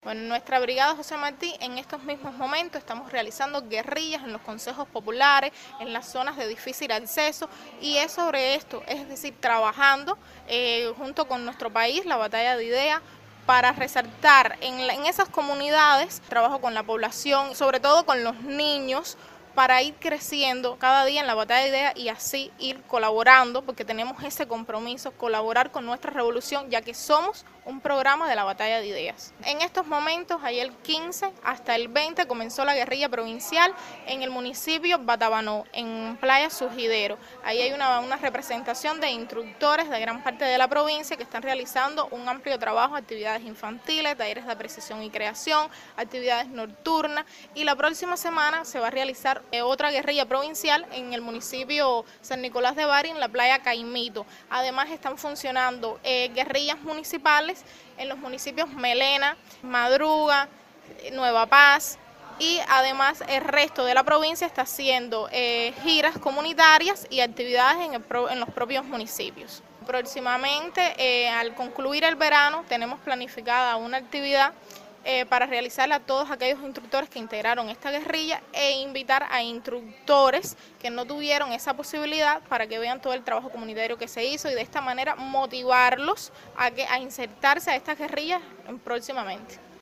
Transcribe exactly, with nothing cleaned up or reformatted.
Bueno, en nuestra brigada José Martí en estos mismos momentos estamos realizando guerrillas en los consejos populares, en las zonas de difícil acceso, y es sobre esto, es decir, trabajando eh, junto con nuestro país, la batalla de ideas, para resaltar en, la, en esas comunidades, trabajo con la población, sobre todo con los niños, para ir creciendo cada día en la batalla de ideas y así ir colaborando, porque tenemos ese compromiso, colaborar con nuestra revolución, ya que somos un programa de la batalla de ideas. En estos momentos, ahí el quince hasta el veinte, comenzó la guerrilla provincial en el municipio Batabanó, en Playa Surgidero. Ahí hay una, una representación de instructores de gran parte de la provincia que están realizando un amplio trabajo, actividades infantiles, talleres de precisión y creación, actividades nocturnas, y la próxima semana se va a realizar otra guerrilla provincial en el municipio San Nicolás de Bari, en la playa Caimito. Además están funcionando eh, guerrillas municipales en los municipios Melena, Madruga, Nueva Paz, y además el resto de la provincia está haciendo eh, giras comunitarias y actividades en, el pro, en los propios municipios. Próximamente, eh, al concluir el verano, tenemos planificada una actividad Eh, para realizarla a todos aquellos instructores que integraron esta guerrilla e invitar a instructores que no tuvieron esa posibilidad para que vean todo el trabajo comunitario que se hizo y de esta manera motivarlos a, que, a insertarse a estas guerrillas próximamente.